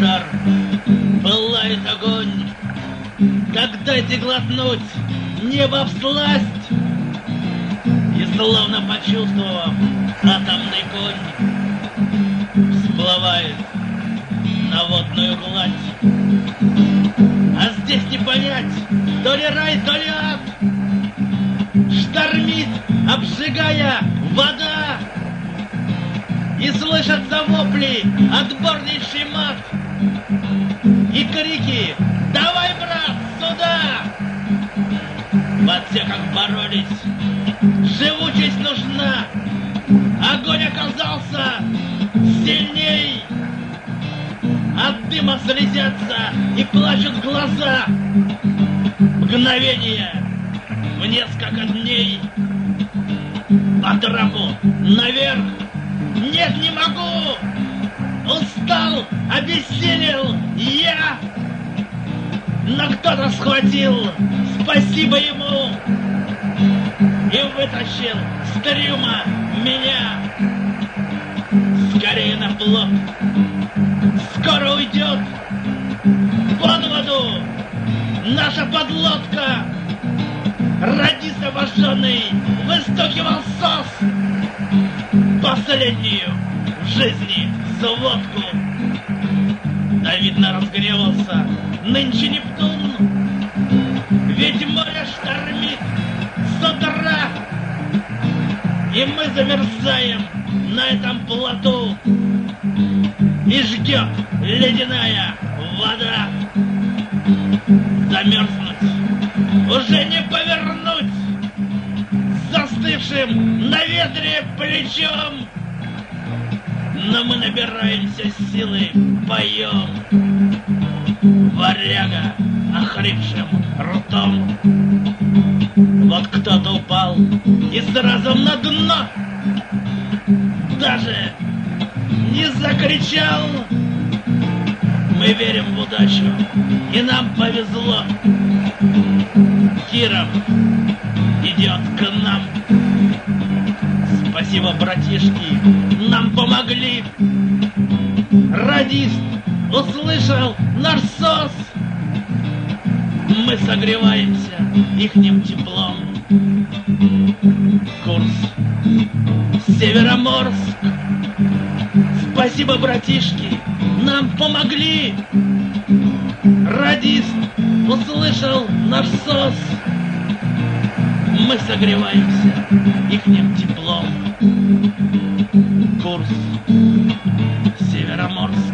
жар, пылает огонь. Так дайте глотнуть небо всласть. И словно почувствовав атомный конь, всплывает на водную гладь. А здесь не понять, то ли рай, то ли ад. Штормит, обжигая вода, и слышатся вопли, отборнейший мат, и крики: «Давай, брат, сюда!» В отсеках боролись, живучесть нужна. Огонь оказался сильней. От дыма слезятся и плачут глаза. Мгновение в несколько дней. По трапу наверх. Нет, не могу. Устал, обессилел я. Но кто-то схватил, спасибо ему, и вытащил с трюма меня. Скорее на плот, скоро уйдет под воду наша подлодка. Радист обожженный выстукивал сос, последнюю в жизни сводку. Да, видно, разгревался нынче Нептун, ведь море штормит с утра, и мы замерзаем на этом плоту, и ждет ледяная вода. Замерзнуть уже не повернуть, застывшим на ветре плечом. Но мы набираемся силы, поем. Варяга охрипшим ртом. Вот кто-то упал и сразу на дно, даже не закричал. Мы верим в удачу, и нам повезло. Киров идет к нам. Спасибо, братишки, нам помогли. Радист услышал наш сос. Мы согреваемся ихним теплом. Курс Североморск. Спасибо, братишки, нам помогли. Радист услышал наш сос. Мы согреваемся ихним теплом. Курс Североморск.